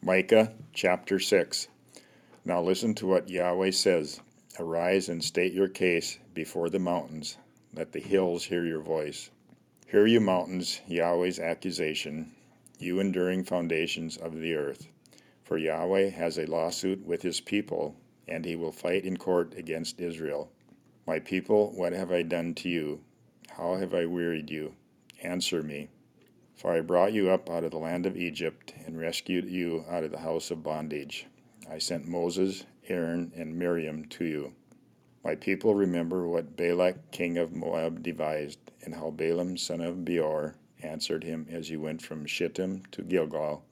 Micah chapter 6. Now listen to what Yahweh says. Arise and state your case before the mountains. Let the hills hear your voice. Hear you mountains, Yahweh's accusation, you enduring foundations of the earth. For Yahweh has a lawsuit with his people, and he will fight in court against Israel. My people, what have I done to you? How have I wearied you? Answer me. For I brought you up out of the land of Egypt, and rescued you out of the house of bondage. I sent Moses, Aaron, and Miriam to you. My people, remember what Balak king of Moab devised, and how Balaam son of Beor answered him as he went from Shittim to Gilgal,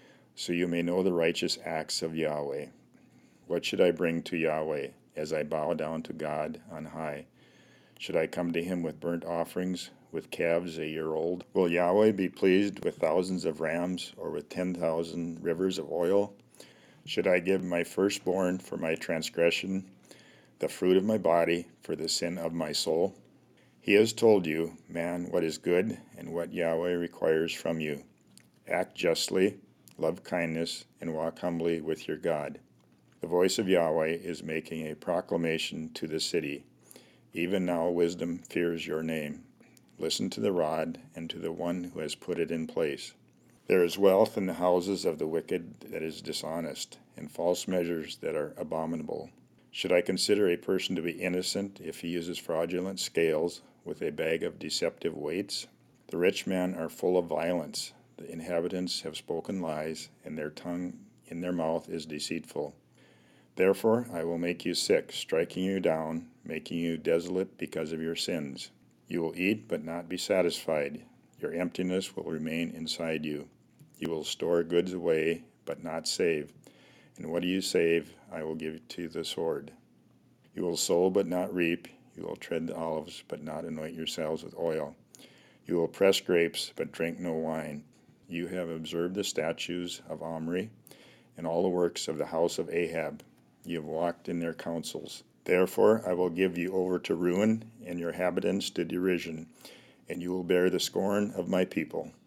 so you may know the righteous acts of Yahweh. What should I bring to Yahweh as I bow down to God on high? Should I come to him with burnt offerings, with calves a year old? Will Yahweh be pleased with thousands of rams, or with 10,000 rivers of oil? Should I give my firstborn for my transgression, the fruit of my body for the sin of my soul? He has told you, man, what is good and what Yahweh requires from you. Act justly, love kindness, and walk humbly with your God. The voice of Yahweh is making a proclamation to the city. Even now wisdom fears your name. Listen to the rod and to the one who has put it in place. There is wealth in the houses of the wicked that is dishonest, and false measures that are abominable. Should I consider a person to be innocent if he uses fraudulent scales with a bag of deceptive weights? The rich men are full of violence. The inhabitants have spoken lies, and their tongue in their mouth is deceitful. Therefore I will make you sick, striking you down, making you desolate because of your sins. You will eat but not be satisfied. Your emptiness will remain inside you. You will store goods away but not save. And what do you save, I will give to the sword. You will sow but not reap. You will tread the olives but not anoint yourselves with oil. You will press grapes but drink no wine. You have observed the statutes of Omri and all the works of the house of Ahab. You have walked in their counsels. Therefore I will give you over to ruin, and your inhabitants to derision, and you will bear the scorn of my people.